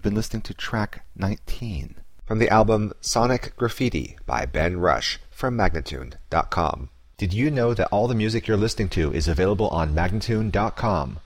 been listening to track 19 from the album Sonic Graffiti by Ben Rush from Magnatune.com. Did you know that all the music you're listening to is available on Magnatune.com?